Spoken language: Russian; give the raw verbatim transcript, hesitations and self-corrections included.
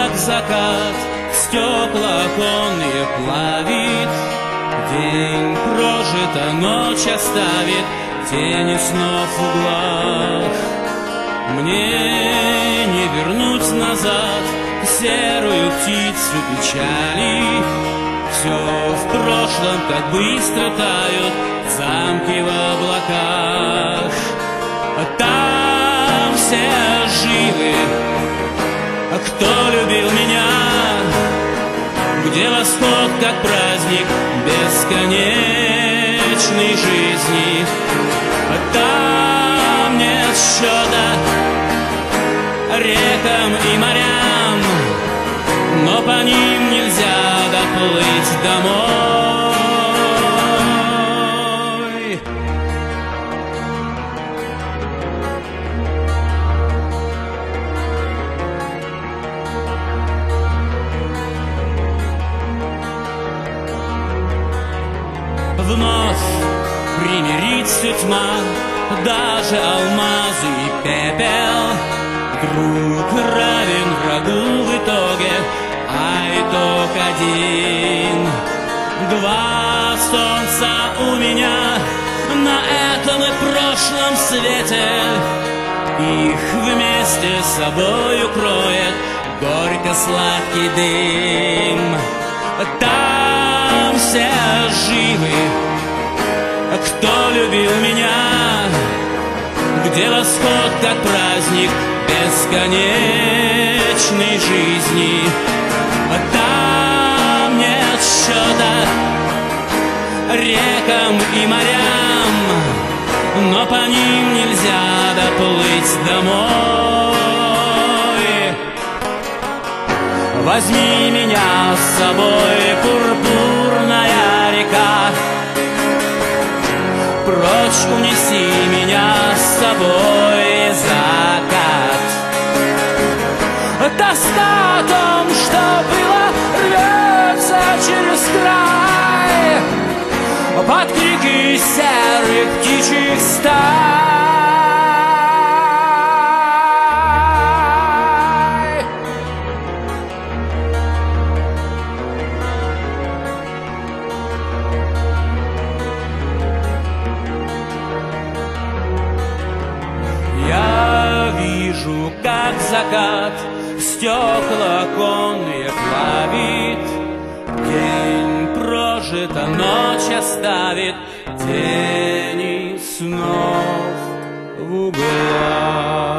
как закат, стекла оконные плавит. День прожит, а ночь оставит тени снов в углах. Мне не вернуть назад серую птицу печали. Все в прошлом так быстро тают замки в облаках. А там все живы, а кто любил меня? Где восход, как праздник бесконечной жизни? А там нет счета рекам и морям, но по ним нельзя доплыть домой. Вновь примирится тьма, даже алмазы и пепел. Друг равен врагу в итоге, а итог один. Два солнца у меня на этом и прошлом свете. Их вместе с собой укроет горько-сладкий дым. Там все живы, а кто любил меня? Где восход, как праздник бесконечной жизни? А там нет счета рекам и морям, но по ним нельзя доплыть домой. Возьми меня с собой, пурпурная река, прочь унеси меня с собой, закат. Тоска о том, что было, рвется через край под крики серых птичьих стай. Я вижу, как закат стекла оконные плавит. День прожит, а ночь оставит тени снов в углах.